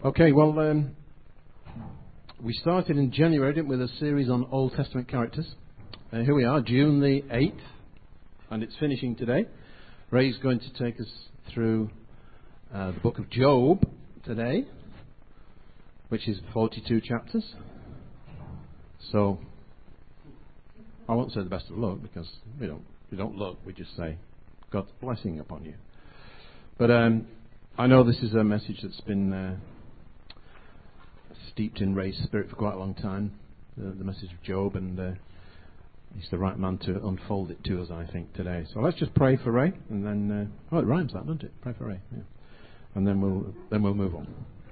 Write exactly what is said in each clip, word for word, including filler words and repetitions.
Okay, well, um, we started in January, didn't we, with a series on Old Testament characters. Uh, here we are, June the eighth, and it's finishing today. Ray's going to take us through uh, the book of Job today, which is forty-two chapters. So, I won't say the best of luck, because we don't, we don't look, we just say God's blessing upon you. But um, I know this is a message that's been uh, steeped in Ray's spirit for quite a long time, the, the message of Job, and uh, he's the right man to unfold it to us, I think, today. So let's just pray for Ray, and then uh, oh, it rhymes that, doesn't it? Pray for Ray, yeah. And then we'll then we'll move on.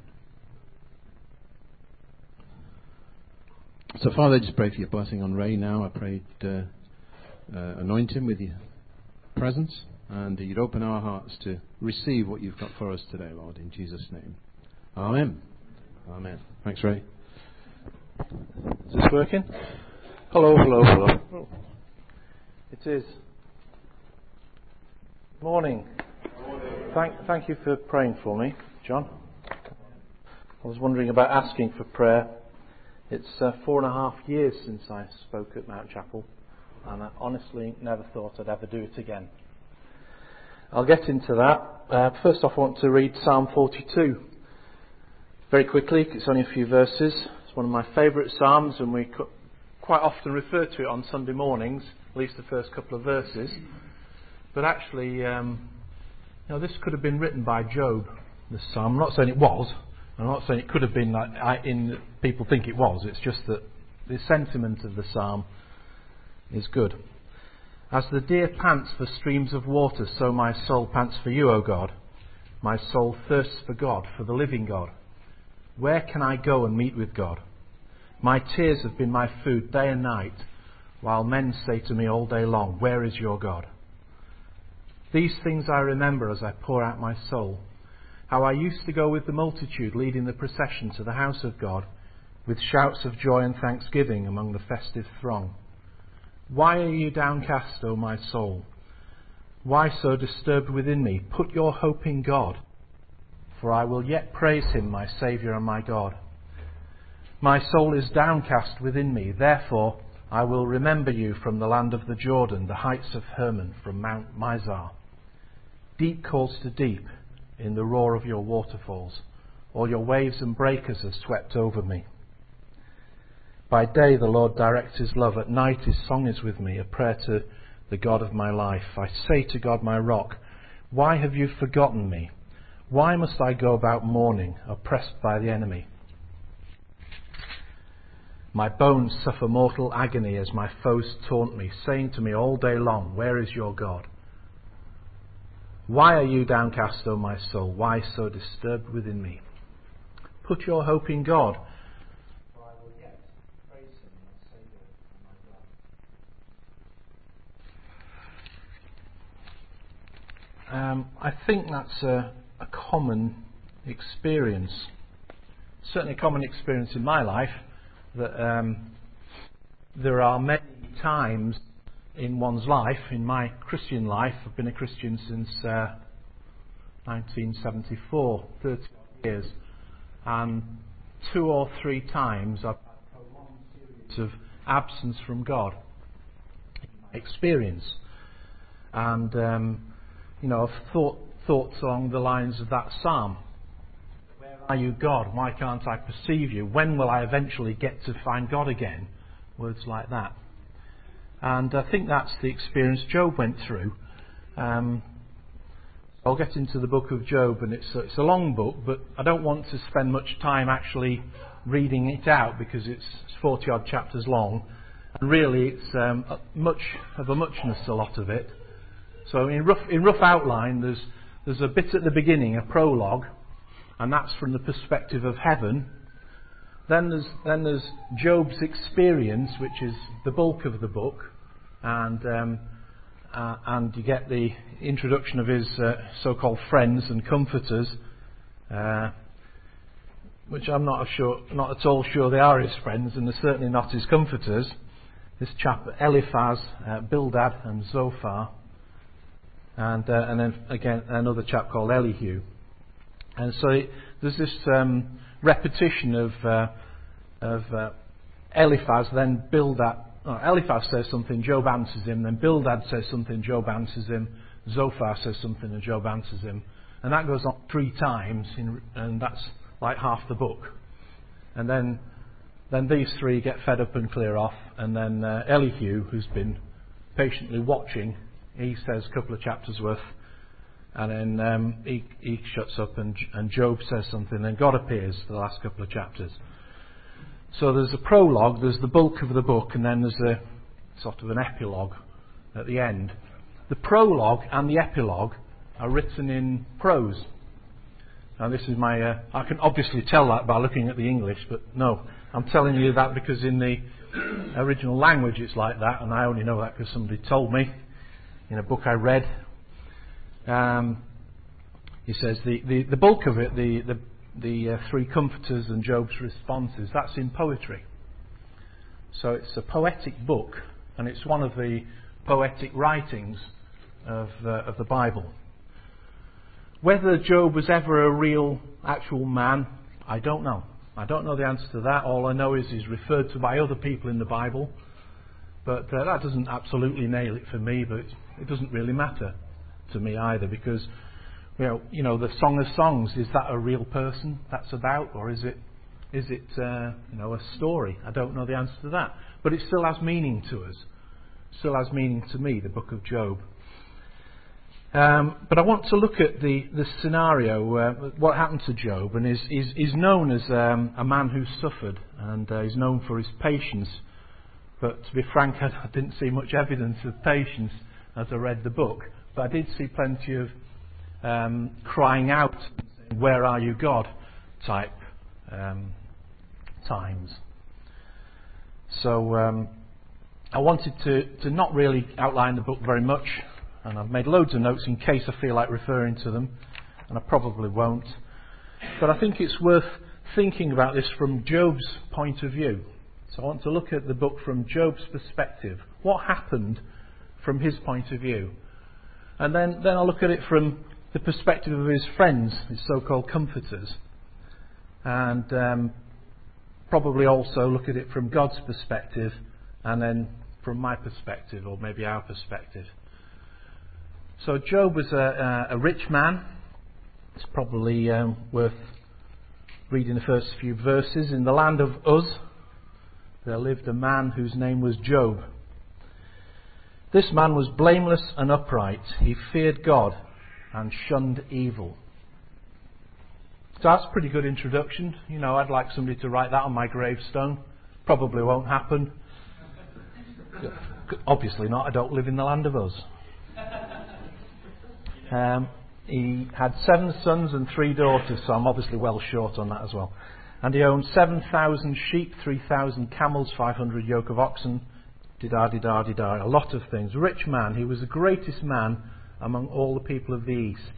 So, Father, I just pray for your blessing on Ray now. I pray uh, uh, anoint him with your presence, and you'd open our hearts to receive what you've got for us today, Lord, in Jesus' name. Amen. Amen. Thanks, Ray. Is this working? Hello, hello, hello. Oh. It is. Morning. Morning. Thank, thank you for praying for me, John. I was wondering about asking for prayer. It's uh, four and a half years since I spoke at Mount Chapel, and I honestly never thought I'd ever do it again. I'll get into that. Uh, first off, I want to read Psalm forty-two. Very quickly, it's only a few verses. It's one of my favourite psalms, and we quite often refer to it on Sunday mornings, at least the first couple of verses. But actually, um, you know, this could have been written by Job, this psalm. I'm not saying it was. I'm not saying it could have been like I, in people think it was. It's just that the sentiment of the psalm is good. As the deer pants for streams of water, so my soul pants for you, O God. My soul thirsts for God, for the living God. Where can I go and meet with God? My tears have been my food day and night, while men say to me all day long, where is your God? These things I remember as I pour out my soul, how I used to go with the multitude leading the procession to the house of God, with shouts of joy and thanksgiving among the festive throng. Why are you downcast, O my soul? Why so disturbed within me? Put your hope in God, for I will yet praise him, my Saviour and my God. My soul is downcast within me, therefore I will remember you from the land of the Jordan, the heights of Hermon, from Mount Mizar. Deep calls to deep in the roar of your waterfalls. All your waves and breakers have swept over me. By day the Lord directs his love, at night his song is with me, a prayer to the God of my life. I say to God my rock, why have you forgotten me? Why must I go about mourning, oppressed by the enemy? My bones suffer mortal agony as my foes taunt me, saying to me all day long, where is your God? Why are you downcast, O my soul? Why so disturbed within me? Put your hope in God, for I will yet praise him, my Saviour and my God. Um, I think that's a, a common experience, certainly a common experience in my life, that um, there are many times in one's life, in my Christian life, I've been a Christian since uh, nineteen seventy-four, thirty years, and two or three times I've had a prolonged series of absence from God in my experience. And um, you know, I've thought thoughts along the lines of that psalm. Where are you, God? Why can't I perceive you? When will I eventually get to find God again? Words like that. And I think that's the experience Job went through. Um, I'll get into the book of Job, and it's a, it's a long book, but I don't want to spend much time actually reading it out because it's forty odd chapters long, and really it's um, much of a muchness, a lot of it. So in rough in rough outline, there's there's a bit at the beginning, a prologue, and that's from the perspective of heaven. Then there's then there's Job's experience, which is the bulk of the book, and um, uh, and you get the introduction of his uh, so-called friends and comforters, uh, which I'm not sure, not at all sure they are his friends, and they're certainly not his comforters. This chap Eliphaz, uh, Bildad, and Zophar, and uh, and then again another chap called Elihu. And so it, there's this um, repetition of uh, of uh, Eliphaz, then Bildad. Oh, Eliphaz says something, Job answers him. Then Bildad says something, Job answers him. Zophar says something, and Job answers him. And that goes on three times, in, and that's like half the book. And then then these three get fed up and clear off. And then uh, Elihu, who's been patiently watching, he says a couple of chapters worth. And then um, he, he shuts up, and, and Job says something, and God appears for the last couple of chapters. So there's a prologue, there's the bulk of the book, and then there's a sort of an epilogue at the end. The prologue and the epilogue are written in prose. Now this is my, uh, I can obviously tell that by looking at the English, but no, I'm telling you that because in the original language it's like that, and I only know that because somebody told me in a book I read. Um, he says the, the, the bulk of it, the, the, the uh, three comforters and Job's responses, that's in poetry. So it's a poetic book, and it's one of the poetic writings of, uh, of the Bible. Whether Job was ever a real, actual man, I don't know. I don't know the answer to that. All I know is he's referred to by other people in the Bible. But uh, that doesn't absolutely nail it for me, but it doesn't really matter to me either, because you know, you know, the Song of Songs, is that a real person that's about, or is it is it uh, you know, a story? I don't know the answer to that. But it still has meaning to us. Still has meaning to me, the book of Job. Um, but I want to look at the, the scenario, uh, what happened to Job, and is is, is known as um, a man who suffered, and uh, is known for his patience. But to be frank, I, I didn't see much evidence of patience as I read the book. But I did see plenty of um, crying out, saying, "Where are you, God?" type um, times. So um, I wanted to, to not really outline the book very much. And I've made loads of notes in case I feel like referring to them, and I probably won't. But I think it's worth thinking about this from Job's point of view. So I want to look at the book from Job's perspective. What happened from his point of view? And then, then I'll look at it from the perspective of his friends, his so-called comforters. And um, probably also look at it from God's perspective, and then from my perspective, or maybe our perspective. So Job was a, a rich man. It's probably um, worth reading the first few verses. In the land of Uz, there lived a man whose name was Job. This man was blameless and upright. He feared God and shunned evil. So that's a pretty good introduction. You know, I'd like somebody to write that on my gravestone. Probably won't happen. Obviously not. I don't live in the land of Uz. Um, he had seven sons and three daughters, so I'm obviously well short on that as well. And he owned seven thousand sheep, three thousand camels, five hundred yoke of oxen, di-da-di-da-di-da, a lot of things. Rich man. He was the greatest man among all the people of the East.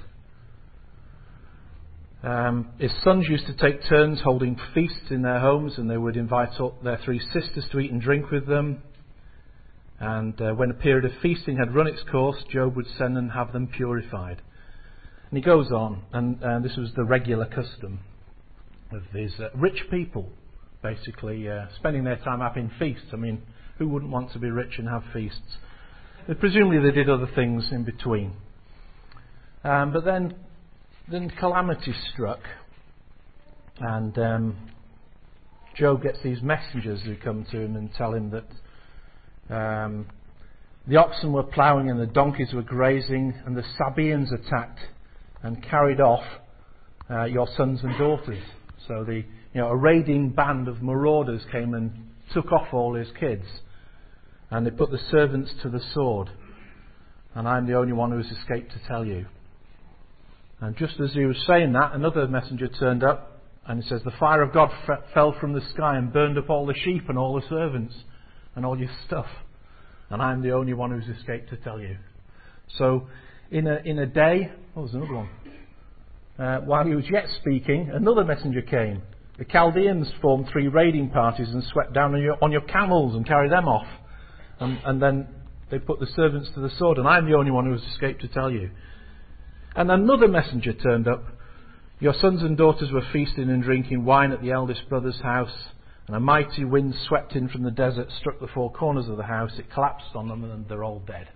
Um, his sons used to take turns holding feasts in their homes, and they would invite up their three sisters to eat and drink with them. And uh, when a period of feasting had run its course, Job would send and have them purified. And he goes on, and uh, this was the regular custom of these uh, rich people, basically uh, spending their time having feasts. I mean, who wouldn't want to be rich and have feasts? But presumably they did other things in between. Um, but then, then calamity struck, and um, Job gets these messengers who come to him and tell him that Um, the oxen were ploughing and the donkeys were grazing, and the Sabaeans attacked and carried off uh, your sons and daughters. So the you know a raiding band of marauders came and took off all his kids, and they put the servants to the sword. And I'm the only one who has escaped to tell you. And just as he was saying that, another messenger turned up, and he says, the fire of God f- fell from the sky and burned up all the sheep and all the servants and all your stuff, and I'm the only one who's escaped to tell you. So in a in a day, oh, there's another one. Uh, while he was yet speaking, another messenger came. The Chaldeans formed three raiding parties and swept down on your, on your camels and carried them off. And, and then they put the servants to the sword, and I'm the only one who has escaped to tell you. And another messenger turned up. Your sons and daughters were feasting and drinking wine at the eldest brother's house, and a mighty wind swept in from the desert, struck the four corners of the house. It collapsed on them, and they're all dead.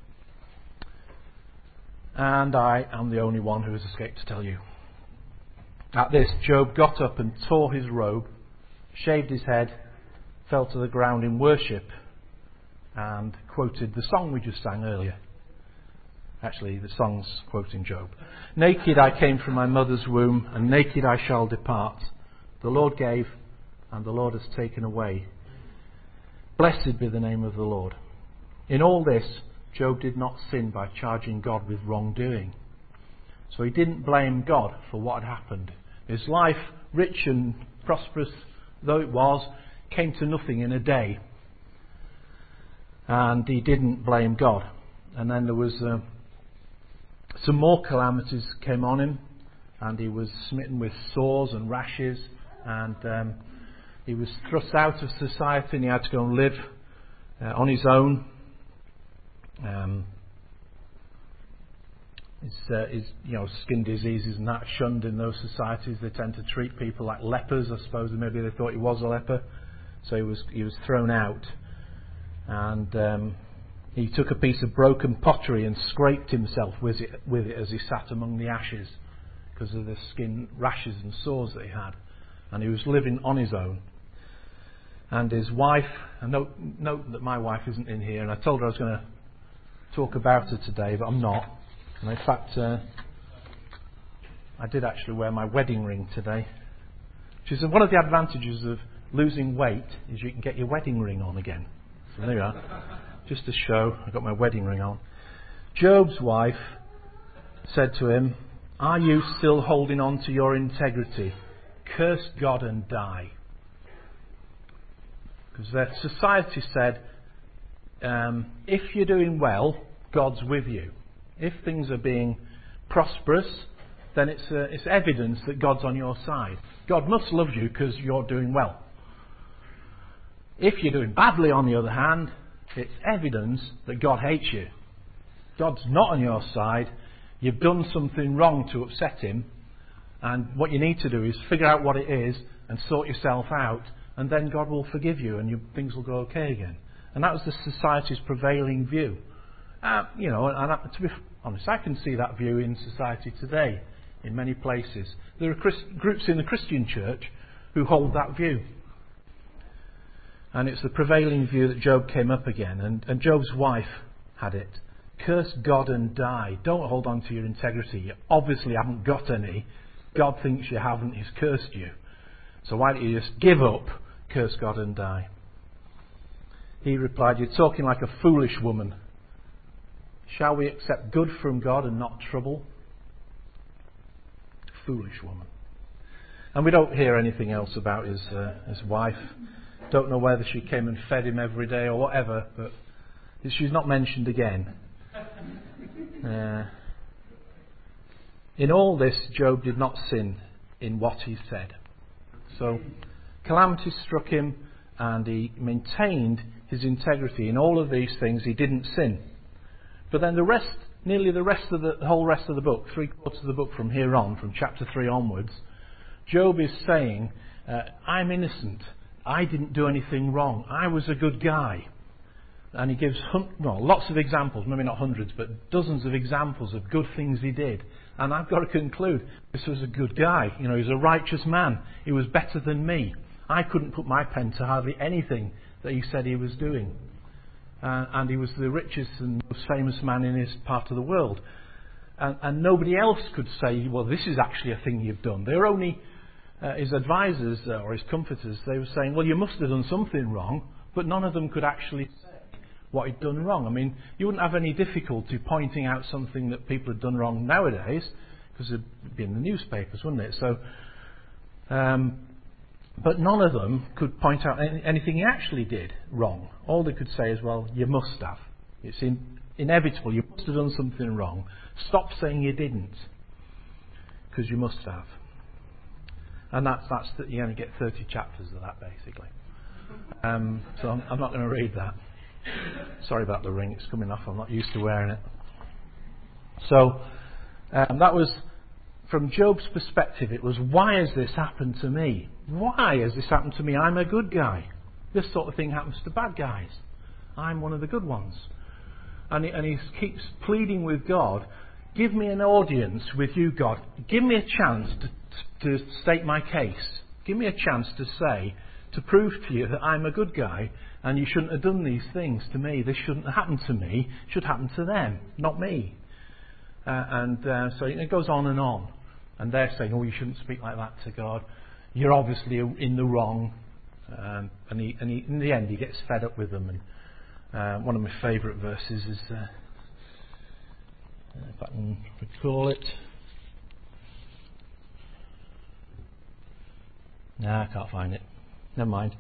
And I am the only one who has escaped to tell you. At this, Job got up and tore his robe, shaved his head, fell to the ground in worship, and quoted the song we just sang earlier. Actually, the song's quoting Job. Naked I came from my mother's womb, and naked I shall depart. The Lord gave, and the Lord has taken away. Blessed be the name of the Lord. In all this, Job did not sin by charging God with wrongdoing. So he didn't blame God for what had happened. His life, rich and prosperous though it was, came to nothing in a day. And he didn't blame God. And then there was uh, some more calamities came on him, and he was smitten with sores and rashes, and um, he was thrust out of society, and he had to go and live uh, on his own. Um, his, uh, his, you know, skin diseases and that shunned in those societies. They tend to treat people like lepers, I suppose. Maybe they thought he was a leper, so he was he was thrown out. And um, he took a piece of broken pottery and scraped himself with it, with it as he sat among the ashes, because of the skin rashes and sores that he had. And he was living on his own. And his wife, and note, note that my wife isn't in here, and I told her I was going to talk about her today, but I'm not. And in fact, uh, I did actually wear my wedding ring today. She said one of the advantages of losing weight is you can get your wedding ring on again. So there you are. Just to show, I got my wedding ring on. Job's wife said to him, "Are you still holding on to your integrity? Curse God and die." Because their society said, um, if you're doing well, God's with you. If things are being prosperous, then it's, uh, it's evidence that God's on your side. God must love you because you're doing well. If you're doing badly, on the other hand, it's evidence that God hates you. God's not on your side. You've done something wrong to upset him, and what you need to do is figure out what it is and sort yourself out, and then God will forgive you and you, things will go okay again. And that was the society's prevailing view. Uh, you know, and I, to be honest, I can see that view in society today in many places. There are Christ, groups in the Christian church who hold that view. And it's the prevailing view that Job came up again. And, and Job's wife had it. Curse God and die. Don't hold on to your integrity. You obviously haven't got any. God thinks you haven't. He's cursed you. So why don't you just give up, curse God and die? He replied, "You're talking like a foolish woman. Shall we accept good from God and not trouble?" Foolish woman. And we don't hear anything else about his, uh, his wife. Don't know whether she came and fed him every day or whatever, but she's not mentioned again. Uh, in all this, Job did not sin in what he said. So, calamity struck him, and he maintained his integrity. In all of these things, he didn't sin. But then the rest, nearly the rest of the, the whole rest of the book, three quarters of the book from here on, from chapter three onwards, Job is saying, uh, I'm innocent. I didn't do anything wrong. I was a good guy. And he gives hun- well, lots of examples, maybe not hundreds, but dozens of examples of good things he did. And I've got to conclude, this was a good guy. You know, he was a righteous man. He was better than me. I couldn't put my pen to hardly anything that he said he was doing. Uh, and he was the richest and most famous man in his part of the world. And, and nobody else could say, well, this is actually a thing you've done. They were only, uh, his advisors uh, or his comforters, they were saying, well, you must have done something wrong. But none of them could actually say what he'd done wrong. I mean, you wouldn't have any difficulty pointing out something that people had done wrong nowadays, because it'd be in the newspapers, wouldn't it? So, um, but none of them could point out any, anything he actually did wrong. All they could say is, well, you must have. It's in, inevitable. You must have done something wrong. Stop saying you didn't, because you must have. And that's, that's the, you only get thirty chapters of that, basically. Um, so I'm, I'm not going to read that. Sorry about the ring, it's coming off, I'm not used to wearing it. So um, that was from Job's perspective, it was, why has this happened to me? Why has this happened to me? I'm a good guy. This sort of thing happens to bad guys. I'm one of the good ones. And he, and he keeps pleading with God, give me an audience with you, God. Give me a chance to, to state my case. Give me a chance to say, to prove to you that I'm a good guy and you shouldn't have done these things to me. This shouldn't have happened to me. It should happen to them, not me. Uh, and uh, so it goes on and on. And they're saying, oh, you shouldn't speak like that to God. You're obviously in the wrong. Um, and he, and he, in the end, he gets fed up with them. And uh, one of my favourite verses is, uh, if I can recall it. No, I can't find it. Never mind.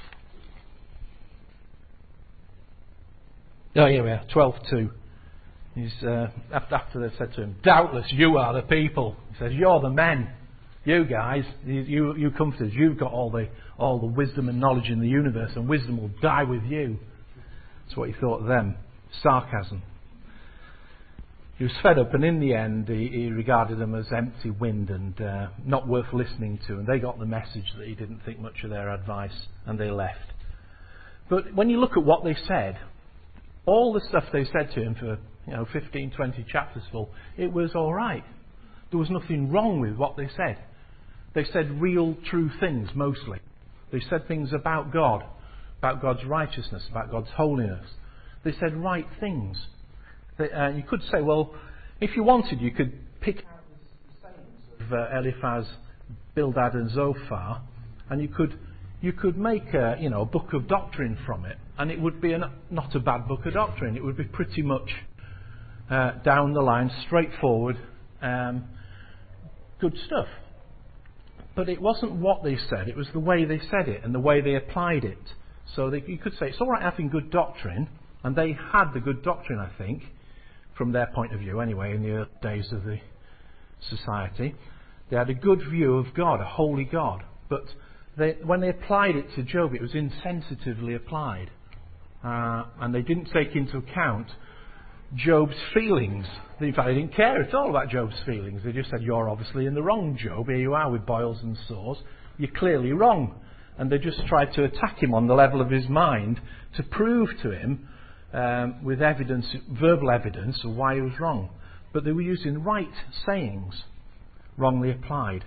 Oh, here we are, twelve two. He's, uh, after, after they've said to him, doubtless you are the people. He says, you're the men. You guys, you, you, you comforters, you've got all the, all the wisdom and knowledge in the universe, and wisdom will die with you. That's what he thought of them. Sarcasm. He was fed up, and in the end, he, he regarded them as empty wind and uh, not worth listening to. And they got the message that he didn't think much of their advice, and they left. But when you look at what they said, all the stuff they said to him for you know fifteen, twenty chapters full, it was all right. There was nothing wrong with what they said. They said real, true things mostly. They said things about God, about God's righteousness, about God's holiness. They said right things. They, uh, you could say, well, if you wanted, you could pick out the sayings of uh, Eliphaz, Bildad, and Zophar, and you could you could make a, you know a book of doctrine from it, and it would be an, not a bad book of doctrine. It would be pretty much uh, down the line, straightforward, um, good stuff. But it wasn't what they said; it was the way they said it and the way they applied it. So that you could say it's all right having good doctrine, and they had the good doctrine, I think, from their point of view anyway, in the early days of the society. They had a good view of God, a holy God. But they, when they applied it to Job, it was insensitively applied. Uh, and they didn't take into account Job's feelings. In fact, they didn't care at all about Job's feelings. They just said, you're obviously in the wrong, Job. Here you are with boils and sores. You're clearly wrong. And they just tried to attack him on the level of his mind to prove to him Um, with evidence, verbal evidence of why he was wrong. But they were using right sayings, wrongly applied.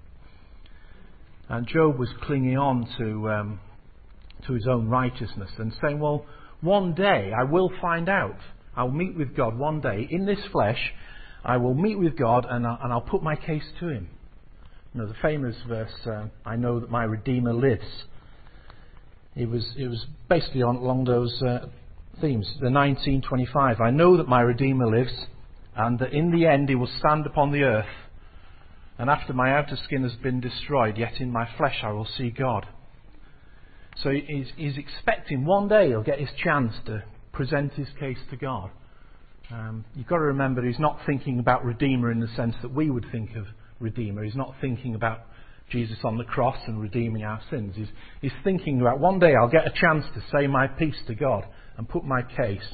And Job was clinging on to um, to his own righteousness and saying, well, one day I will find out. I'll meet with God one day. In this flesh, I will meet with God and I'll, and I'll put my case to him. You know, the famous verse, uh, I know that my Redeemer lives. It was, it was basically on, along those uh, themes. The nineteen twenty-five, I know that my Redeemer lives, and that in the end he will stand upon the earth, and after my outer skin has been destroyed, yet in my flesh I will see God. So he's, he's expecting one day he'll get his chance to present his case to God. Um, you've got to remember he's not thinking about Redeemer in the sense that we would think of Redeemer. He's not thinking about Jesus on the cross and redeeming our sins. He's, he's thinking about one day I'll get a chance to say my piece to God and put my case.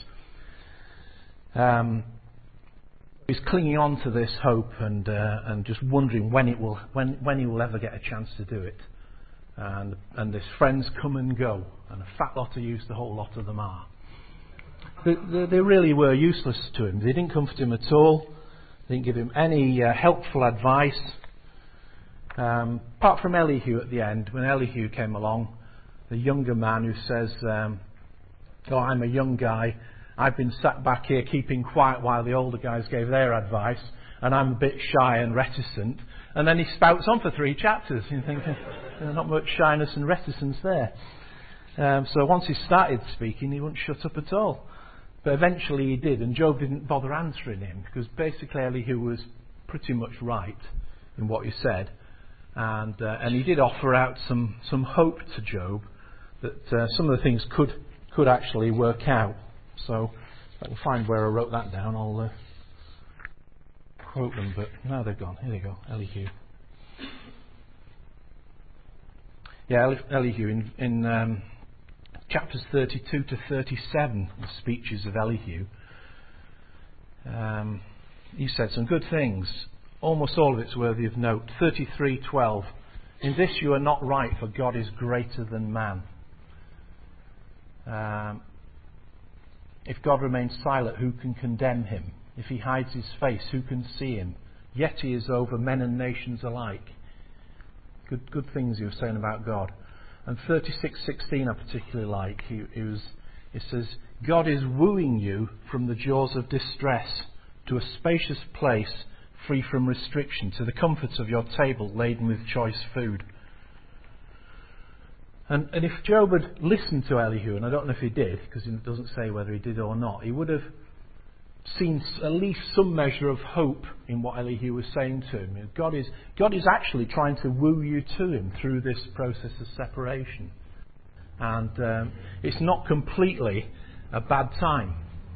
Um, he's clinging on to this hope and uh, and just wondering when it will when when he will ever get a chance to do it. And and his friends come and go, and a fat lot of use the whole lot of them are. They, they, they really were useless to him. They didn't comfort him at all. They didn't give him any uh, helpful advice. Um, apart from Elihu at the end, when Elihu came along, the younger man who says, um, oh, I'm a young guy, I've been sat back here keeping quiet while the older guys gave their advice, and I'm a bit shy and reticent. And then he spouts on for three chapters. You're thinking, there's not much shyness and reticence there. Um, so once he started speaking, he wouldn't shut up at all. But eventually he did, and Job didn't bother answering him, because basically Elihu was pretty much right in what he said. And uh, and he did offer out some, some hope to Job that uh, some of the things could could actually work out. So if I can find where I wrote that down, I'll uh, quote them. But now they're gone. Here they go. Elihu. Yeah, Elihu in, in um, chapters thirty-two to thirty-seven, the speeches of Elihu. Um, he said some good things. almost all of it's worthy of note. thirty-three twelve. In this you are not right, for God is greater than man. Um, if God remains silent, who can condemn him? If he hides his face, who can see him? Yet he is over men and nations alike. Good, good things he was saying about God. And thirty-six sixteen I particularly like. He, he was, it says, God is wooing you from the jaws of distress to a spacious place free from restriction, to the comforts of your table laden with choice food. And, and if Job had listened to Elihu, and I don't know if he did, because it doesn't say whether he did or not, he would have seen at least some measure of hope in what Elihu was saying to him. God is, God is actually trying to woo you to him through this process of separation. And um, it's not completely a bad time.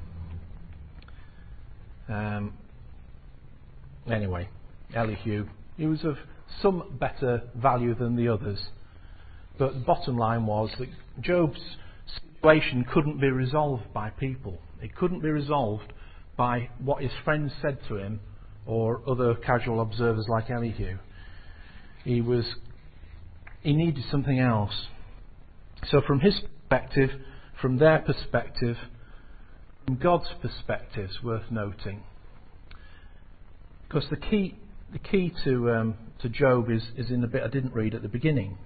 Um, anyway, Elihu, he was of some better value than the others. But the bottom line was that Job's situation couldn't be resolved by people. It couldn't be resolved by what his friends said to him or other casual observers like Elihu. He was, he needed something else. So from his perspective, from their perspective, from God's perspective, it's worth noting. Because the key, the key to um, to Job is, is in the bit I didn't read at the beginning.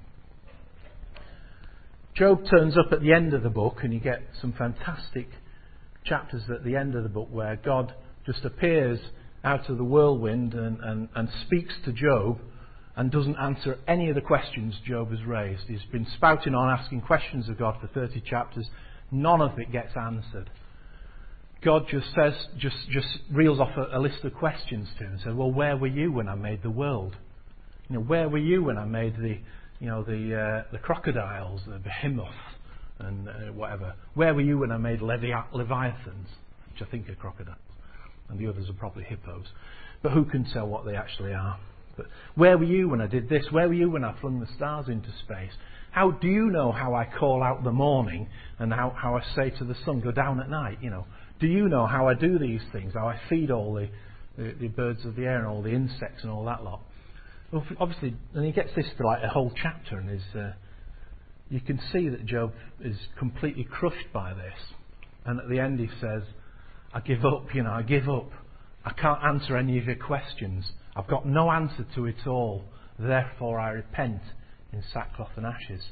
Job turns up at the end of the book, and you get some fantastic chapters at the end of the book where God just appears out of the whirlwind and, and, and speaks to Job and doesn't answer any of the questions Job has raised. He's been spouting on, asking questions of God for thirty chapters. None of it gets answered. God just says, just just reels off a, a list of questions to him and says, "Well, where were you when I made the world? You know, where were you when I made the, you know, the uh, the crocodiles, the behemoth, and uh, whatever? Where were you when I made Levi- leviathans, which I think are crocodiles, and the others are probably hippos, but who can tell what they actually are? But where were you when I did this? Where were you when I flung the stars into space? How do you know how I call out the morning and how, how I say to the sun, go down at night? You know, do you know how I do these things? How I feed all the, the, the birds of the air and all the insects and all that lot?" Well, obviously, and he gets this for like a whole chapter, and is uh, you can see that Job is completely crushed by this. And at the end, he says, "I give up. You know, I give up. I can't answer any of your questions. I've got no answer to it all. Therefore, I repent in sackcloth and ashes.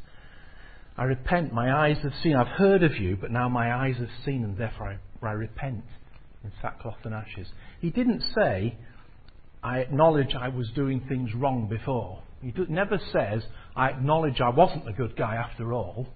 I repent. My eyes have seen. I've heard of you, but now my eyes have seen, and therefore I, I repent in sackcloth and ashes." He didn't say, "I acknowledge I was doing things wrong before." He do, never says, "I acknowledge I wasn't a good guy after all."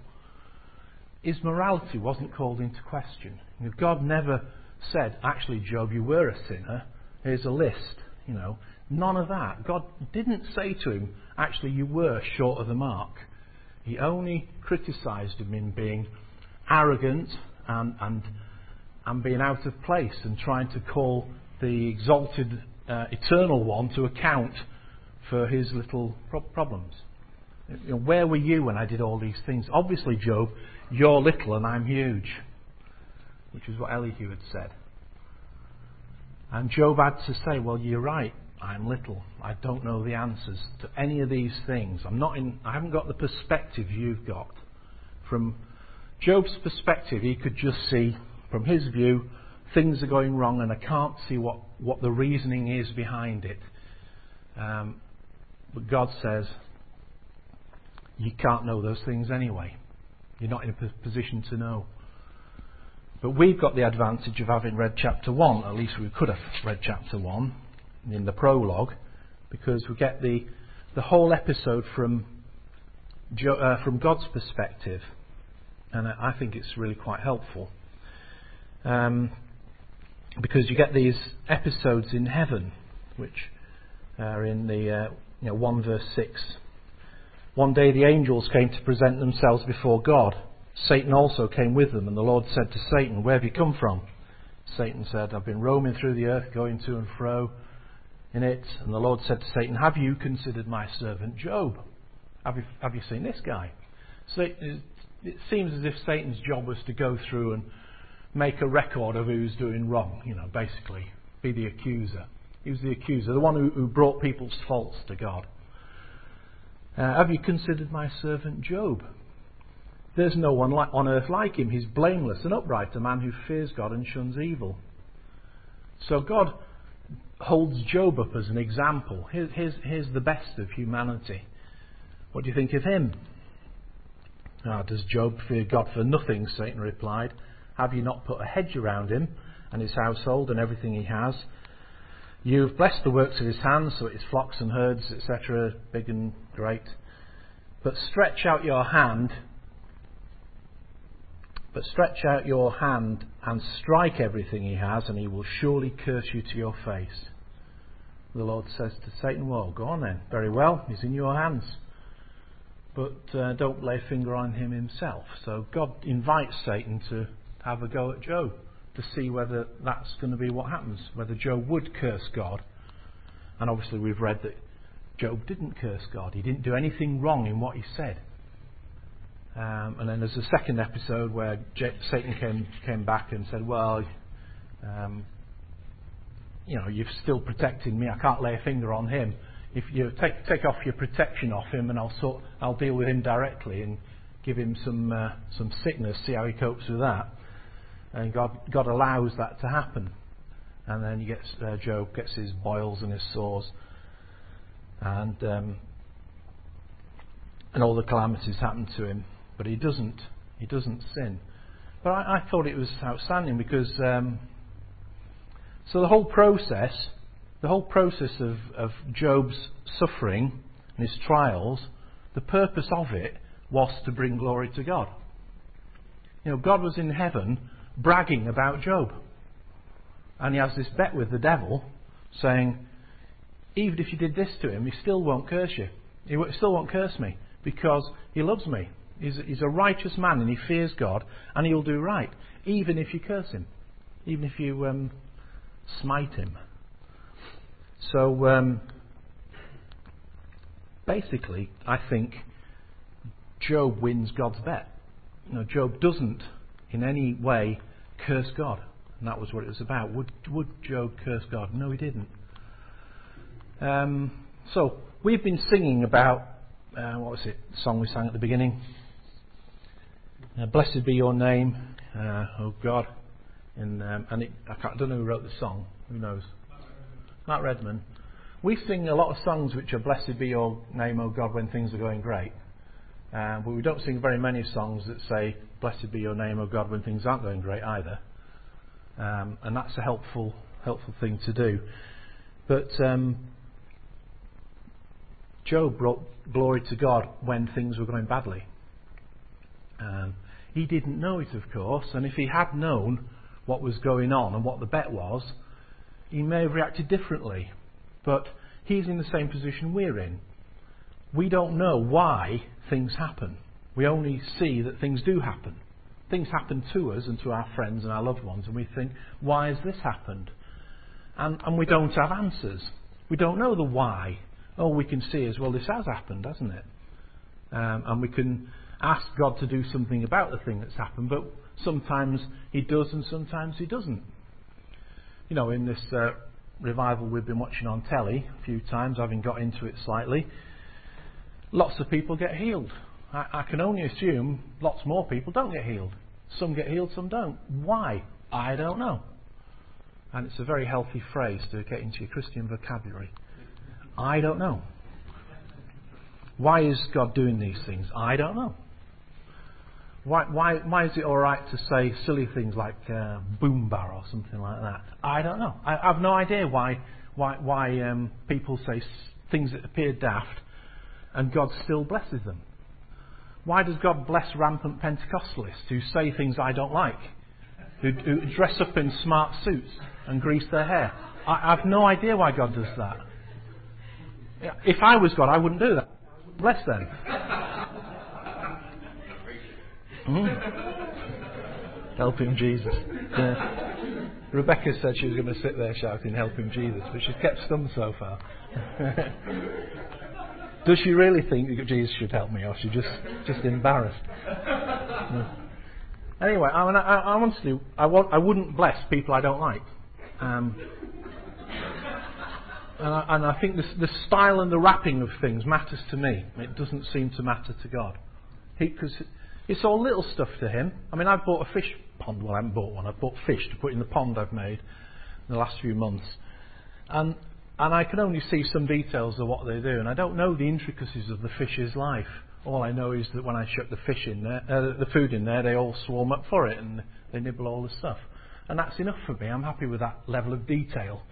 His morality wasn't called into question. You know, God never said, "Actually, Job, you were a sinner. Here's a list." You know, none of that. God didn't say to him, "Actually, you were short of the mark." He only criticised him in being arrogant and and and being out of place and trying to call the exalted uh, eternal one to account for his little pro- problems. You know, where were you when I did all these things? Obviously, Job, you're little and I'm huge, which is what Elihu had said. And Job had to say, "Well, you're right. I'm little. I don't know the answers to any of these things. I'm not in. I haven't got the perspective you've got." From Job's perspective, he could just see, from his view, things are going wrong, and I can't see what, what the reasoning is behind it. Um, but God says, you can't know those things anyway. You're not in a position to know. But we've got the advantage of having read chapter one. At least we could have read chapter one in the prologue, because we get the the whole episode from Jo- uh, from God's perspective, and I think it's really quite helpful. Um, because you get these episodes in heaven, which are in the uh, you know, one verse six. "One day the angels came to present themselves before God. Satan also came with them, and the Lord said to Satan, 'Where have you come from?' Satan said, 'I've been roaming through the earth, going to and fro in it.' And the Lord said to Satan, 'Have you considered my servant Job? Have you, have you seen this guy?'" So it, it seems as if Satan's job was to go through and make a record of who's doing wrong, you know, basically be the accuser. He was the accuser, the one who, who brought people's faults to God. Uh, have you considered my servant Job? There's no one like, on earth like him. He's blameless and upright, a man who fears God and shuns evil. So God holds Job up as an example. Here, here's, here's the best of humanity. What do you think of him? Ah, does Job fear God for nothing? Satan replied. Have you not put a hedge around him and his household and everything he has? You've blessed the works of his hands, so his flocks and herds, et cetera, big and great. But stretch out your hand, but stretch out your hand and strike everything he has, and he will surely curse you to your face. The Lord says to Satan, well, go on then. Very well, he's in your hands. But uh, don't lay a finger on him himself. So God invites Satan to have a go at Job, to see whether that's going to be what happens, whether Job would curse God. And obviously we've read that Job didn't curse God. He didn't do anything wrong in what he said. Um, and then there's a second episode where J- Satan came came back and said, well, um, you know, you've still protected me. I can't lay a finger on him. If you take take off your protection off him, and I'll sort, I'll deal with him directly and give him some uh, some sickness, see how he copes with that. And God God allows that to happen, and then he gets uh, Job gets his boils and his sores, and um, and all the calamities happen to him, but he doesn't he doesn't sin. But I, I thought it was outstanding because um, so the whole process, the whole process of, of Job's suffering and his trials, the purpose of it was to bring glory to God. You know, God was in heaven bragging about Job. And he has this bet with the devil saying, even if you did this to him, he still won't curse you. He still won't curse me because he loves me. He's, he's a righteous man and he fears God and he'll do right, even if you curse him, even if you um, smite him. So um, basically, I think Job wins God's bet. You know, Job doesn't in any way curse God. And that was what it was about. Would, would Job curse God? No, he didn't. Um, so, we've been singing about, uh, what was it, the song we sang at the beginning? Uh, Blessed be your name, uh, oh God. And, um, and it, I, can't, I don't know who wrote the song. Who knows? Matt Redman. We sing a lot of songs which are Blessed be your name, oh God, when things are going great. Um, but we don't sing very many songs that say, Blessed be your name, O God, when things aren't going great either. Um, and that's a helpful helpful thing to do. But um, Job brought glory to God when things were going badly. Um, he didn't know it, of course, and if he had known what was going on and what the bet was, he may have reacted differently. But he's in the same position we're in. We don't know why things happen. We only see that things do happen. Things happen to us and to our friends and our loved ones, and we think, why has this happened? And, and we don't have answers. We don't know the why. All we can see is, well, this has happened, hasn't it? Um, and we can ask God to do something about the thing that's happened, but sometimes he does and sometimes he doesn't. You know, in this uh, revival we've been watching on telly a few times, having got into it slightly, lots of people get healed. I, I can only assume lots more people don't get healed. Some get healed, some don't. Why? I don't know. And it's a very healthy phrase to get into your Christian vocabulary. I don't know. Why is God doing these things? I don't know. Why, why, why is it all right to say silly things like uh, boom bar or something like that? I don't know. I, I have no idea why why, why um, people say s- things that appear daft and God still blesses them. Why does God bless rampant Pentecostalists who say things I don't like, who, who dress up in smart suits and grease their hair? I, I have no idea why God does that. If I was God, I wouldn't do that. Bless them. Mm. Help him, Jesus. Yeah. Rebecca said she was going to sit there shouting, help him, Jesus, but she's kept stum so far. Does she really think that Jesus should help me, or is she just, just embarrassed? Yeah. Anyway, I, mean, I, I honestly, I, want, I wouldn't bless people I don't like. Um, And I, and I think this, the style and the wrapping of things matters to me. It doesn't seem to matter to God. Because it's all little stuff to him. I mean, I've bought a fish pond. Well, I haven't bought one. I've bought fish to put in the pond I've made in the last few months. And and I can only see some details of what they do. And I don't know the intricacies of the fish's life. All I know is that when I chuck the fish in there, uh, the food in there, they all swarm up for it and they nibble all the stuff. And that's enough for me. I'm happy with that level of detail.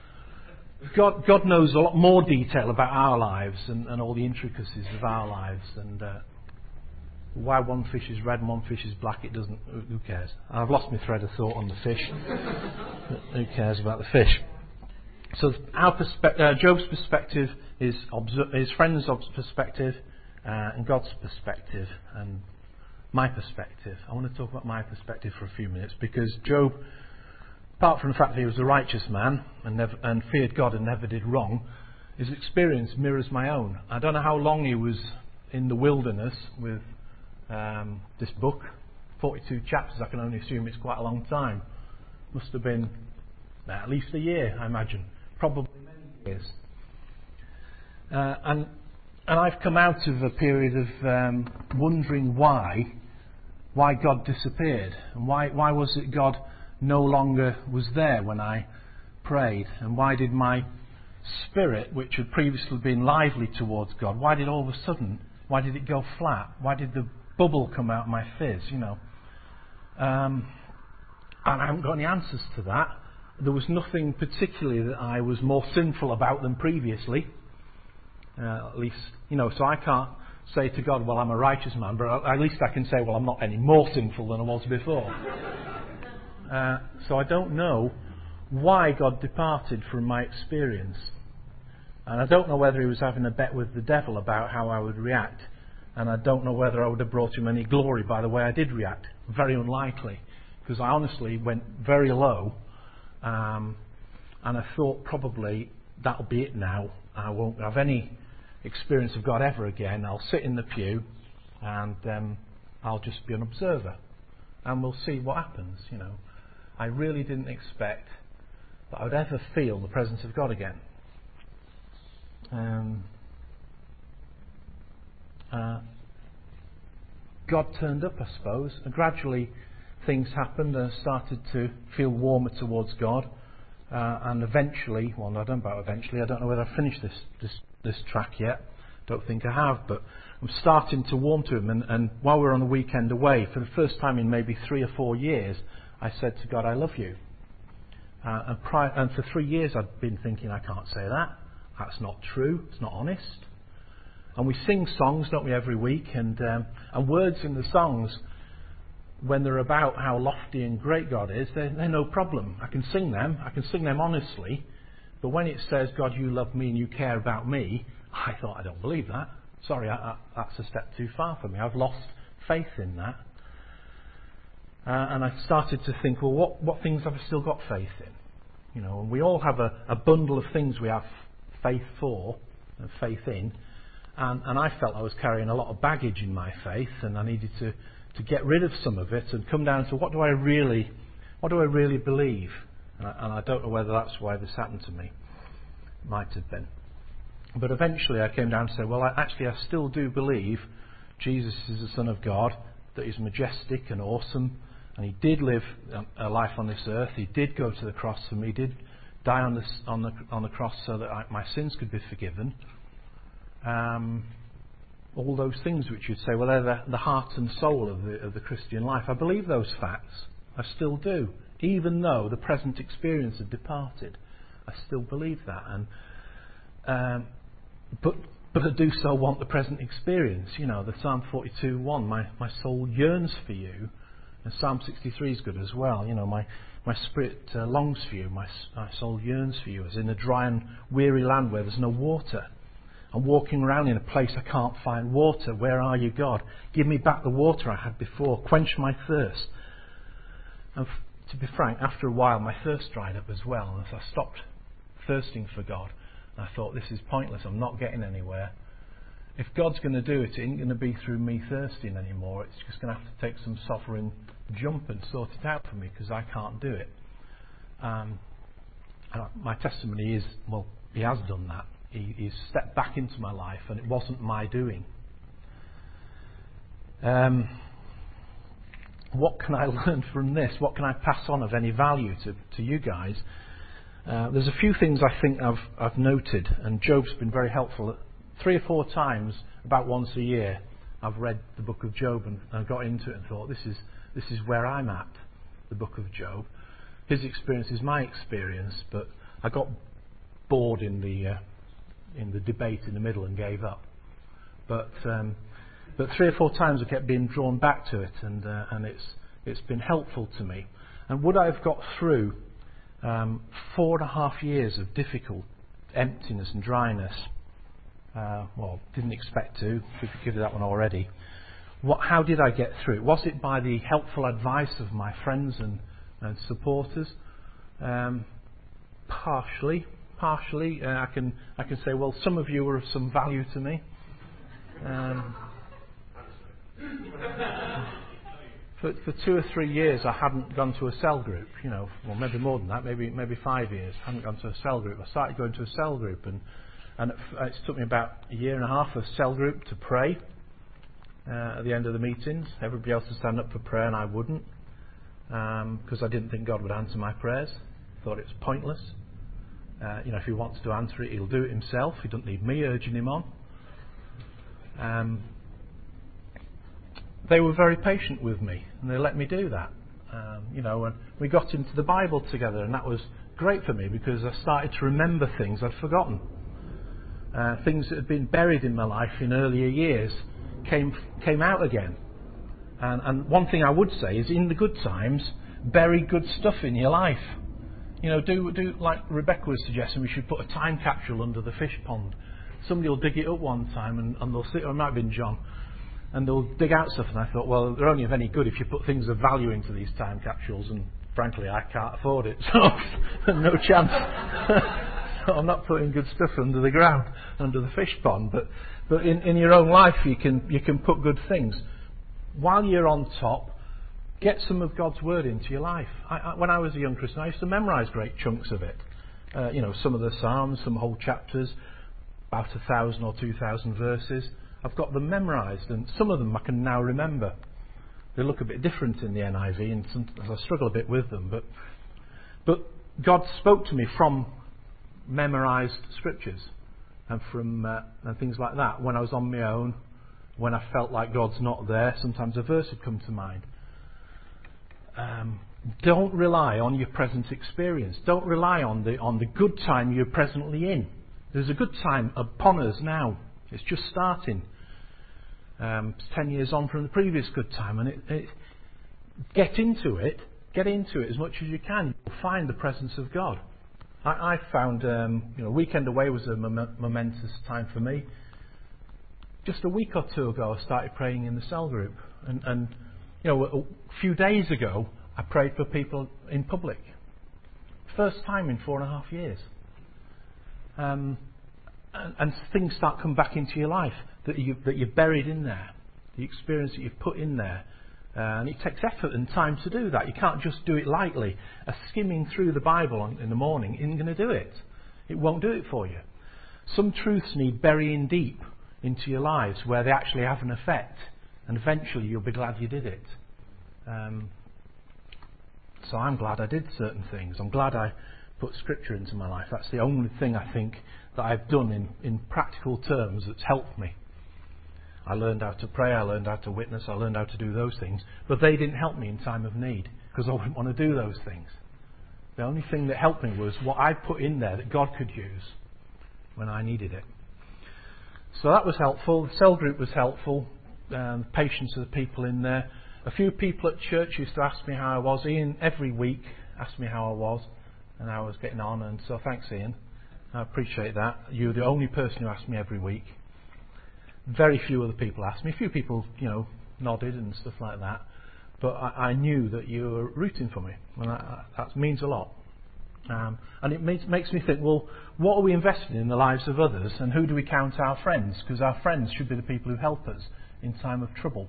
God, God knows a lot more detail about our lives and, and all the intricacies of our lives. And uh, why one fish is red and one fish is black, it doesn't. Who cares? I've lost my thread of thought on the fish. Who cares about the fish? So our perspe- uh, Job's perspective is obser- his friend's perspective. Uh, and God's perspective and my perspective. I want to talk about my perspective for a few minutes because Job, apart from the fact that he was a righteous man and, never, and feared God and never did wrong, his experience mirrors my own. I don't know how long he was in the wilderness with um, this book. forty-two chapters, I can only assume it's quite a long time. Must have been at least a year, I imagine. Probably many years. Uh, and And I've come out of a period of um, wondering why, why God disappeared, and why why was it God no longer was there when I prayed, and why did my spirit, which had previously been lively towards God, why did all of a sudden, why did it go flat? Why did the bubble come out of my fizz? You know, um, and I haven't got any answers to that. There was nothing particularly that I was more sinful about than previously. Uh, at least, you know, so I can't say to God, well, I'm a righteous man, but at least I can say, well, I'm not any more sinful than I was before. uh, so I don't know why God departed from my experience. And I don't know whether he was having a bet with the devil about how I would react. And I don't know whether I would have brought him any glory by the way I did react. Very unlikely. Because I honestly went very low. Um, and I thought probably that'll be it now. I won't have any experience of God ever again. I'll sit in the pew and um, I'll just be an observer and we'll see what happens. You know, I really didn't expect that I would ever feel the presence of God again. Um, uh, God turned up, I suppose, and gradually things happened and I started to feel warmer towards God. Uh, and eventually, well, I don't know about eventually, I don't know whether I've finished this, this, this track yet. Don't think I have, but I'm starting to warm to him. And, and while we were on the weekend away, for the first time in maybe three or four years, I said to God, I love you. Uh, and, prior, and for three years I'd been thinking, I can't say that. That's not true. It's not honest. And we sing songs, don't we, every week? And, um, and words in the songs, when they're about how lofty and great God is, they're, they're no problem. I can sing them. I can sing them honestly. But when it says, God, you love me and you care about me, I thought, I don't believe that. Sorry, I, I, that's a step too far for me. I've lost faith in that. Uh, and I started to think, well, what, what things have I still got faith in? You know, and we all have a, a bundle of things we have faith for and faith in. And, and I felt I was carrying a lot of baggage in my faith, and I needed to, to get rid of some of it and come down to what do I really, what do I really believe? And I, and I don't know whether that's why this happened to me. Might have been. But eventually I came down to say, well, I, actually I still do believe Jesus is the Son of God, that he's majestic and awesome, and he did live a life on this earth. He did go to the cross for me. He did die on the on the on the cross so that I, my sins could be forgiven. Um, all those things which you'd say, well, they're the, the heart and soul of the of the Christian life. I believe those facts. I still do, even though the present experience had departed. I still believe that, and um, but but I do so want the present experience. You know, the Psalm forty-two one. My my soul yearns for you. And Psalm sixty-three is good as well. You know, my, my spirit uh, longs for you. My, my soul yearns for you. As in a dry and weary land where there's no water. I'm walking around in a place I can't find water. Where are you, God? Give me back the water I had before. Quench my thirst. And f- to be frank, after a while my thirst dried up as well. And so I stopped thirsting for God. And I thought, this is pointless. I'm not getting anywhere. If God's going to do it, it ain't going to be through me thirsting anymore. It's just going to have to take some sovereign jump and sort it out for me, because I can't do it. Um, and my testimony is, well, He has done that. He, he's stepped back into my life, and it wasn't my doing. Um, what can I learn from this? What can I pass on of any value to, to you guys? Uh, there's a few things I think I've, I've noted, and Job's been very helpful. Three or four times, about once a year, I've read the book of Job and, and got into it and thought, this is this is where I'm at, the book of Job. His experience is my experience, but I got bored in the uh, in the debate in the middle and gave up. But um, but three or four times I kept being drawn back to it, and uh, and it's it's been helpful to me. And would I have got through um, four and a half years of difficult emptiness and dryness? Uh, well, didn't expect to. We could give you that one already. What? How did I get through it? Was it by the helpful advice of my friends and, and supporters? Um, partially, partially. Uh, I can I can say, well, some of you were of some value to me. Um, for, for two or three years, I hadn't gone to a cell group. You know, well, maybe more than that. Maybe maybe five years. I hadn't gone to a cell group. I started going to a cell group, and and it, it took me about a year and a half of cell group to pray. Uh, at the end of the meetings, everybody else would stand up for prayer, and I wouldn't, because um, I didn't think God would answer my prayers. Thought it was pointless. Uh, you know, if He wants to answer it, He'll do it Himself. He doesn't need me urging Him on. Um, they were very patient with me, and they let me do that. Um, you know, and we got into the Bible together, and that was great for me because I started to remember things I'd forgotten. Uh, things that had been buried in my life in earlier years came came out again. And, and one thing I would say is, in the good times, bury good stuff in your life. You know, do do like Rebecca was suggesting, we should put a time capsule under the fish pond. Somebody will dig it up one time, and, and they'll sit, or it might have been John, and they'll dig out stuff. And I thought, well, they're only of any good if you put things of value into these time capsules, and frankly, I can't afford it, so no chance. So I'm not putting good stuff under the ground, under the fish pond. But but in, in your own life, you can you can put good things. While you're on top, get some of God's word into your life. I, I, when I was a young Christian, I used to memorise great chunks of it. Uh, you know, some of the Psalms, some whole chapters, about a thousand or two thousand verses. I've got them memorised, and some of them I can now remember. They look a bit different in the N I V, and sometimes I struggle a bit with them. But but God spoke to me from memorised scriptures and from uh, and things like that. When I was on my own, when I felt like God's not there, sometimes a verse would come to mind. Um, don't rely on your present experience. Don't rely on the on the good time you're presently in. There's a good time upon us now. It's just starting. Um, it's ten years on from the previous good time, and it, it, get into it. Get into it as much as you can. You'll find the presence of God. I, I found, um, you know, weekend away was a mom- momentous time for me. Just a week or two ago, I started praying in the cell group, and, and you know, a few days ago, I prayed for people in public. First time in four and a half years. Um, and, and things start coming back into your life that you that you're buried in there, the experience that you've put in there. Uh, and it takes effort and time to do that. You can't just do it lightly. A skimming through the Bible on, in the morning isn't going to do it. It won't do it for you. Some truths need burying deep into your lives where they actually have an effect, and eventually you'll be glad you did it. Um, so I'm glad I did certain things. I'm glad I put Scripture into my life. That's the only thing I think that I've done in, in practical terms that's helped me. I learned how to pray, I learned how to witness, I learned how to do those things. But they didn't help me in time of need, because I wouldn't want to do those things. The only thing that helped me was what I put in there that God could use when I needed it. So that was helpful. The cell group was helpful. Um, the patience of the people in there. A few people at church used to ask me how I was. Ian, every week, asked me how I was and how I was getting on. And so thanks, Ian. I appreciate that. You're the only person who asked me every week. Very few other people asked me. A few people, you know, nodded and stuff like that. But I, I knew that you were rooting for me. And that, that means a lot. Um, and it makes, makes me think, well, what are we investing in the lives of others, and who do we count our friends? Because our friends should be the people who help us in time of trouble.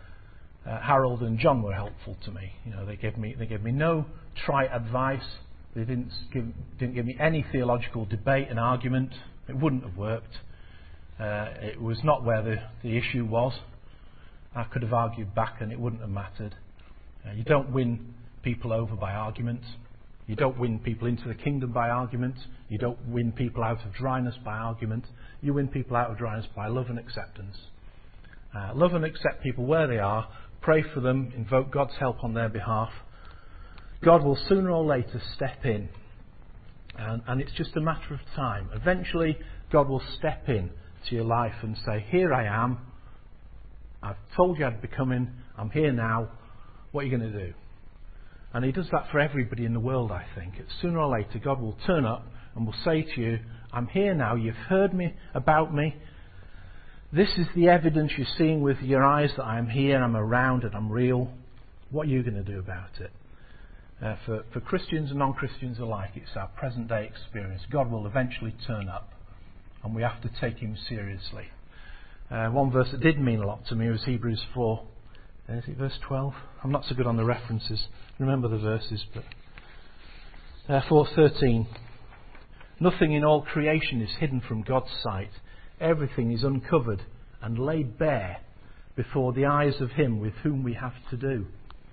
Uh, Harold and John were helpful to me. You know, they gave me they gave me no trite advice. They didn't give, didn't give me any theological debate and argument. It wouldn't have worked. Uh, it was not where the, the issue was. I could have argued back and it wouldn't have mattered. Uh, you don't win people over by argument. You don't win people into the kingdom by argument. You don't win people out of dryness by argument. You win people out of dryness by love and acceptance. Uh, love and accept people where they are. Pray for them. Invoke God's help on their behalf. God will sooner or later step in. And, and it's just a matter of time. Eventually, God will step in to your life and say, here I am. I've told you I'd be coming. I'm here now. What are you going to do? And He does that for everybody in the world, I think. It's sooner or later, God will turn up and will say to you, I'm here now. You've heard me about me. This is the evidence you're seeing with your eyes that I'm here, I'm around, and I'm real. What are you going to do about it? Uh, for, for Christians and non-Christians alike, it's our present-day experience. God will eventually turn up, and we have to take Him seriously. Uh, one verse that did mean a lot to me was Hebrews four. Is it verse twelve? I'm not so good on the references. Remember the verses, but uh, four thirteen. Nothing in all creation is hidden from God's sight. Everything is uncovered and laid bare before the eyes of Him with whom we have to do.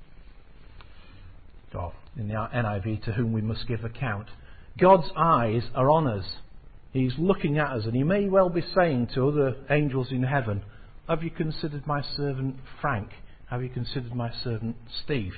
Or in the N I V, to whom we must give account. God's eyes are on us. He's looking at us, and He may well be saying to other angels in heaven, have you considered my servant Frank? Have you considered my servant Steve?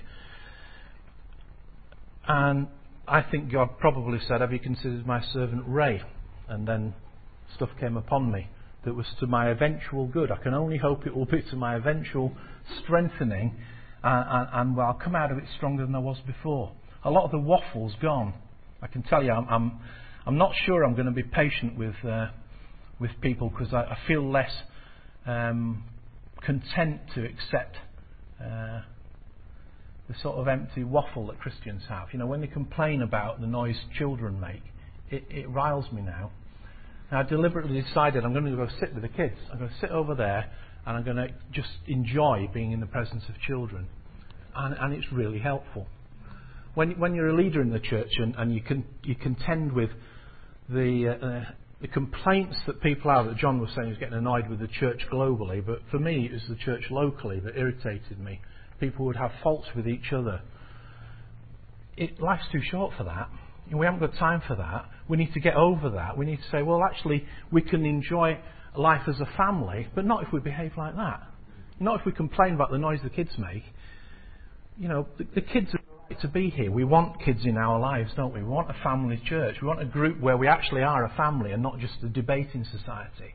And I think God probably said, have you considered my servant Ray? And then stuff came upon me that was to my eventual good. I can only hope it will be to my eventual strengthening, and, and, and well, I'll come out of it stronger than I was before. A lot of the waffle's gone. I can tell you, I'm I'm, I'm not sure I'm going to be patient with uh, with people, because I, I feel less um, content to accept uh, the sort of empty waffle that Christians have. You know, when they complain about the noise children make, it, it riles me now. Now, I deliberately decided I'm going to go sit with the kids. I'm going to sit over there and I'm going to just enjoy being in the presence of children. And, and it's really helpful. When, when you're a leader in the church and, and you, can, you contend with the, uh, the complaints that people have, that John was saying he was getting annoyed with the church globally, but for me it was the church locally that irritated me. People would have faults with each other. It, life's too short for that. We haven't got time for that. We need to get over that. We need to say, well, actually, we can enjoy life as a family, but not if we behave like that. Not if we complain about the noise the kids make. You know, the, the kids are right to be here. We want kids in our lives, don't we? We want a family church. We want a group where we actually are a family and not just a debating society.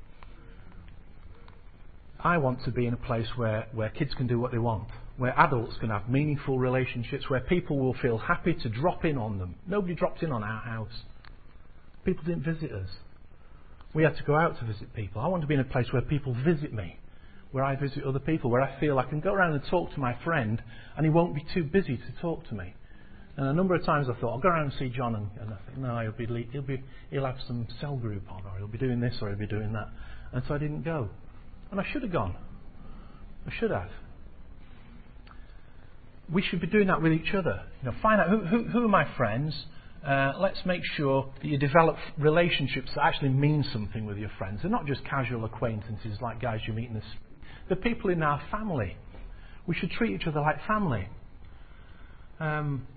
I want to be in a place where, where kids can do what they want, where adults can have meaningful relationships, where people will feel happy to drop in on them. Nobody dropped in on our house. People didn't visit us. We had to go out to visit people. I want to be in a place where people visit me, where I visit other people, where I feel I can go around and talk to my friend and he won't be too busy to talk to me. And a number of times I thought, I'll go around and see John, and, and I think, no, he'll be, he'll be, he'll have some cell group on, or he'll be doing this, or he'll be doing that. And so I didn't go. And I should have gone. I should have. We should be doing that with each other. You know, find out who, who, who are my friends. Uh, let's make sure that you develop relationships that actually mean something with your friends. They're not just casual acquaintances like guys you meet in the street. They're people in our family. We should treat each other like family. Um,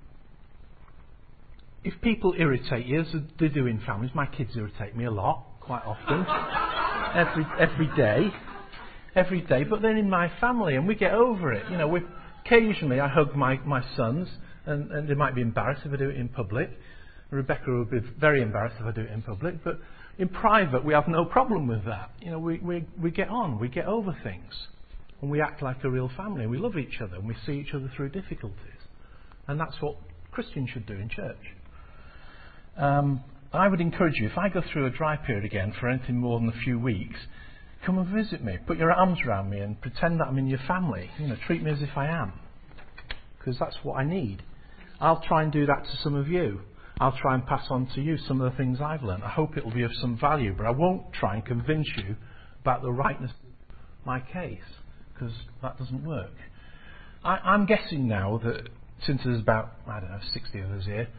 if people irritate you, as they do in families, my kids irritate me a lot, quite often, every every day, every day. But they're in my family, and we get over it. You know, we occasionally I hug my my sons, and, and they might be embarrassed if I do it in public. Rebecca would be very embarrassed if I do it in public, but in private we have no problem with that. You know, we, we, we get on, we get over things, and we act like a real family. We love each other, and we see each other through difficulties. And that's what Christians should do in church. Um, I would encourage you, if I go through a dry period again for anything more than a few weeks, come and visit me. Put your arms around me and pretend that I'm in your family. You know, treat me as if I am, because that's what I need. I'll try and do that to some of you. I'll try and pass on to you some of the things I've learned. I hope it will be of some value, but I won't try and convince you about the rightness of my case, because that doesn't work. I, I'm guessing now that since there's about, I don't know, sixty of us here,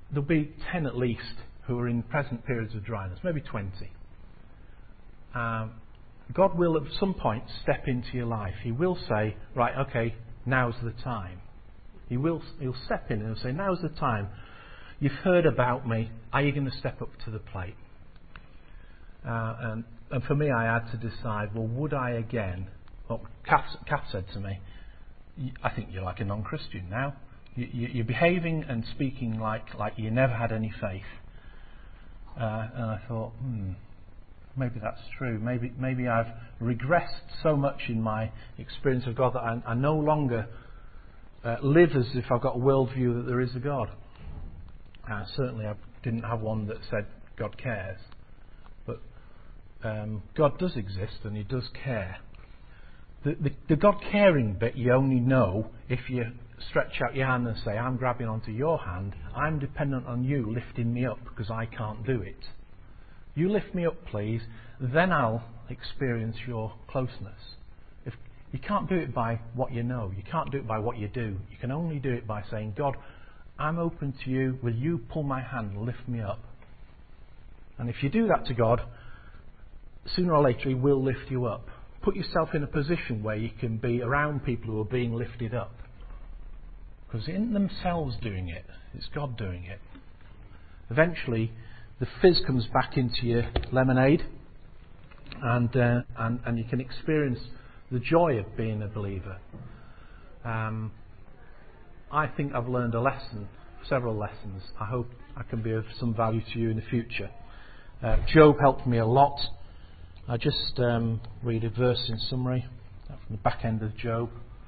there'll be ten at least who are in present periods of dryness, maybe twenty. Um, God will at some point step into your life. He will say, right, okay, now's the time. He will, he'll step in and he'll say, now's the time. You've heard about me. Are you going to step up to the plate? Uh, and, and for me, I had to decide, well, would I again? Well, Kath, Kath said to me, I think you're like a non-Christian now. You, you, you're behaving and speaking like, like you never had any faith. Uh, and I thought, hmm, maybe that's true. Maybe maybe I've regressed so much in my experience of God that I, I no longer uh, live as if I've got a worldview that there is a God. Uh, certainly I didn't have one that said God cares. But um, God does exist and He does care. The, the, the God caring bit you only know if you stretch out your hand and say, I'm grabbing onto your hand, I'm dependent on you lifting me up because I can't do it. You lift me up, please, then I'll experience your closeness. If you can't do it by what you know, you can't do it by what you do, you can only do it by saying, God, I'm open to you, will you pull my hand and lift me up? And if you do that to God, sooner or later He will lift you up. Put yourself in a position where you can be around people who are being lifted up. Because it isn't themselves doing it, it's God doing it. Eventually, the fizz comes back into your lemonade, and uh, and, and you can experience the joy of being a believer. Um, I think I've learned a lesson, several lessons. I hope I can be of some value to you in the future. Uh, Job helped me a lot. I just um, read a verse in summary from the back end of Job.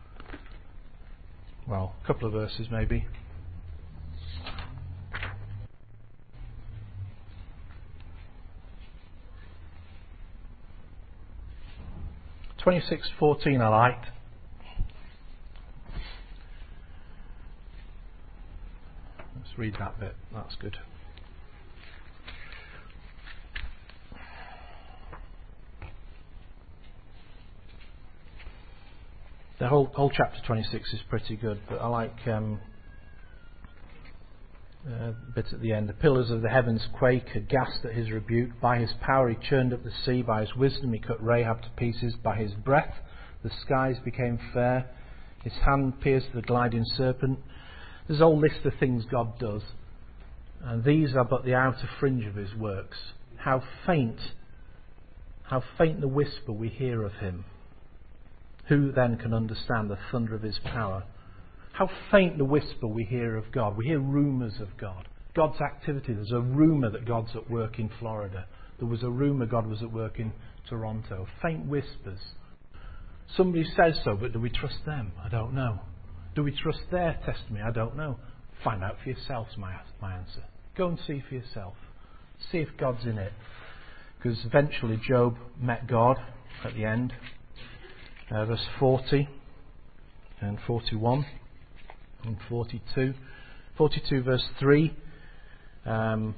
Well, a couple of verses maybe. twenty-six fourteen I liked. Let's read that bit. That's good. The whole whole chapter twenty-six is pretty good, but I like um, a bit at the end. The pillars of the heavens quake, aghast at His rebuke. By His power He churned up the sea. By His wisdom He cut Rahab to pieces. By His breath the skies became fair. His hand pierced the gliding serpent. There's a whole list of things God does, and these are but the outer fringe of His works. How faint, how faint the whisper we hear of Him. Who then can understand the thunder of His power? How faint the whisper we hear of God. We hear rumours of God. God's activity. There's a rumour that God's at work in Florida. There was a rumour God was at work in Toronto. Faint whispers. Somebody says so, but do we trust them? I don't know. Do we trust their testimony? I don't know. Find out for yourselves, my, my answer. Go and see for yourself. See if God's in it. Because eventually Job met God at the end. Uh, verse forty and forty-one and forty-two. forty-two verse three. Um,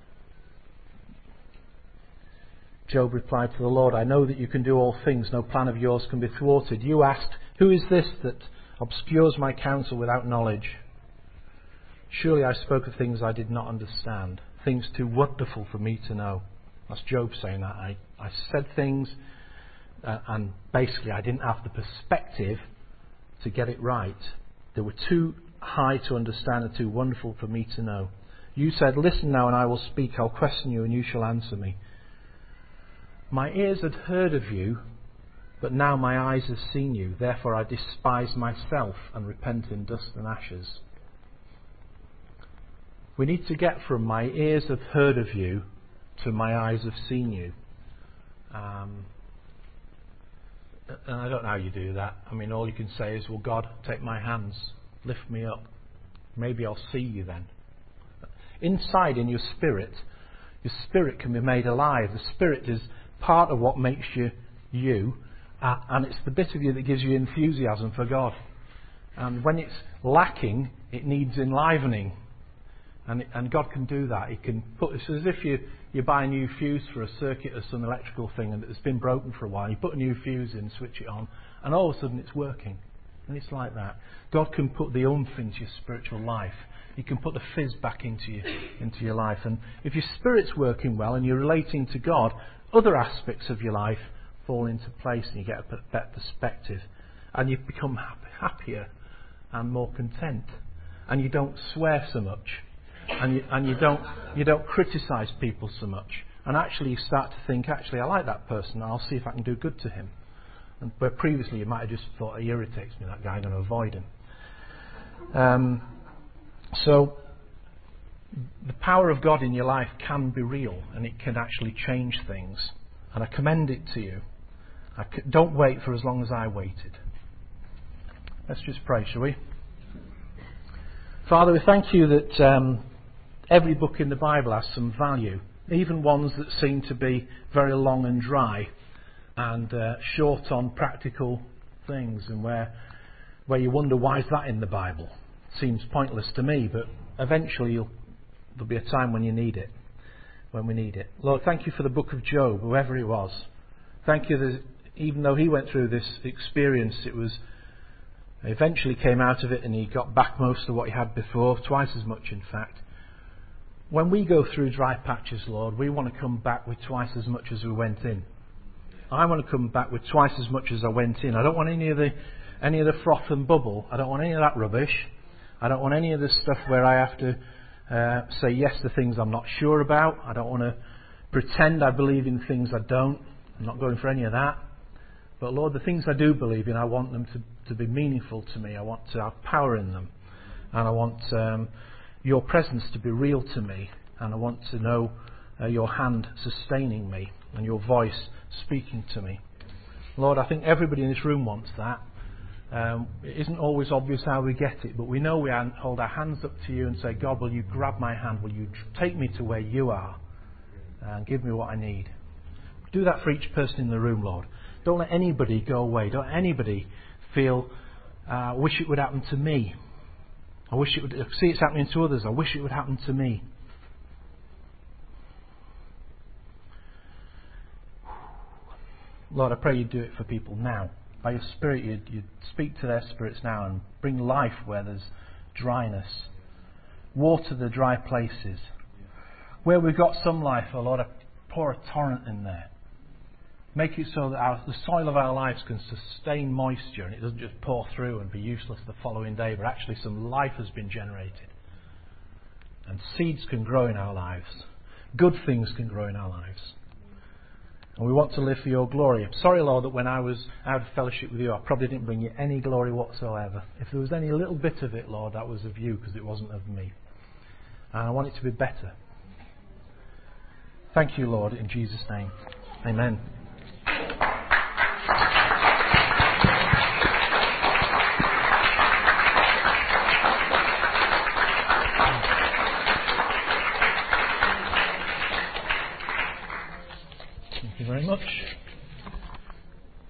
Job replied to the Lord, I know that you can do all things. No plan of yours can be thwarted. You asked, who is this that obscures my counsel without knowledge? Surely I spoke of things I did not understand, things too wonderful for me to know. That's Job saying that. I, I said things uh, and basically I didn't have the perspective to get it right. They were too high to understand and too wonderful for me to know. You said, listen now and I will speak. I'll question you and you shall answer me. My ears had heard of you, but now my eyes have seen you. Therefore I despise myself and repent in dust and ashes. We need to get from my ears have heard of you to my eyes have seen you. Um, and I don't know how you do that. I mean, all you can say is, well, God, take my hands, lift me up. Maybe I'll see you then. Inside in your spirit, your spirit can be made alive. The spirit is part of what makes you you, uh, and it's the bit of you that gives you enthusiasm for God. And when it's lacking, it needs enlivening. And, it, and God can do that. He can put it's as if you, you buy a new fuse for a circuit or some electrical thing and it's been broken for a while. You put a new fuse in, switch it on, and all of a sudden it's working. And it's like that. God can put the oomph into your spiritual life. He can put the fizz back into your, into your life. And if your spirit's working well and you're relating to God, other aspects of your life fall into place and you get a better perspective. And you become happier and more content. And you don't swear so much. And you, and you don't you don't criticise people so much. And actually you start to think, actually I like that person, I'll see if I can do good to him. And where previously you might have just thought, he irritates me, that guy, I'm going to avoid him. Um, so the power of God in your life can be real, and it can actually change things. And I commend it to you. I c- don't wait for as long as I waited. Let's just pray, shall we? Father, we thank you that um, every book in the Bible has some value, even ones that seem to be very long and dry and uh, short on practical things, and where where you wonder, why is that in the Bible? Seems pointless to me, but eventually you'll, there'll be a time when you need it, when we need it. Lord, thank you for the book of Job, whoever it was. Thank you that even though he went through this experience, it was eventually came out of it and he got back most of what he had before, twice as much in fact. When we go through dry patches, Lord, we want to come back with twice as much as we went in. I want to come back with twice as much as I went in. I don't want any of the any of the froth and bubble. I don't want any of that rubbish. I don't want any of the stuff where I have to uh, say yes to things I'm not sure about. I don't want to pretend I believe in things I don't. I'm not going for any of that. But Lord, the things I do believe in, I want them to, to be meaningful to me. I want to have power in them. And I want um, your presence to be real to me. And I want to know uh, your hand sustaining me and your voice speaking to me. Lord, I think everybody in this room wants that. Um, it isn't always obvious how we get it, but we know we hold our hands up to you and say, God, will you grab my hand? Will you take me to where you are and give me what I need? Do that for each person in the room, Lord. Don't let anybody go away. Don't let anybody feel, I uh, wish it would happen to me. I wish it would, see it's happening to others. I wish it would happen to me. Lord, I pray you'd do it for people now. By your Spirit, you'd, you'd speak to their spirits now and bring life where there's dryness. Water the dry places. Where we've got some life, oh Lord, I pour a torrent in there. Make it so that our, the soil of our lives can sustain moisture and it doesn't just pour through and be useless the following day, but actually some life has been generated. And seeds can grow in our lives. Good things can grow in our lives. And we want to live for your glory. I'm sorry, Lord, that when I was out of fellowship with you, I probably didn't bring you any glory whatsoever. If there was any little bit of it, Lord, that was of you, because it wasn't of me. And I want it to be better. Thank you, Lord, in Jesus' name. Amen. Thank you very much.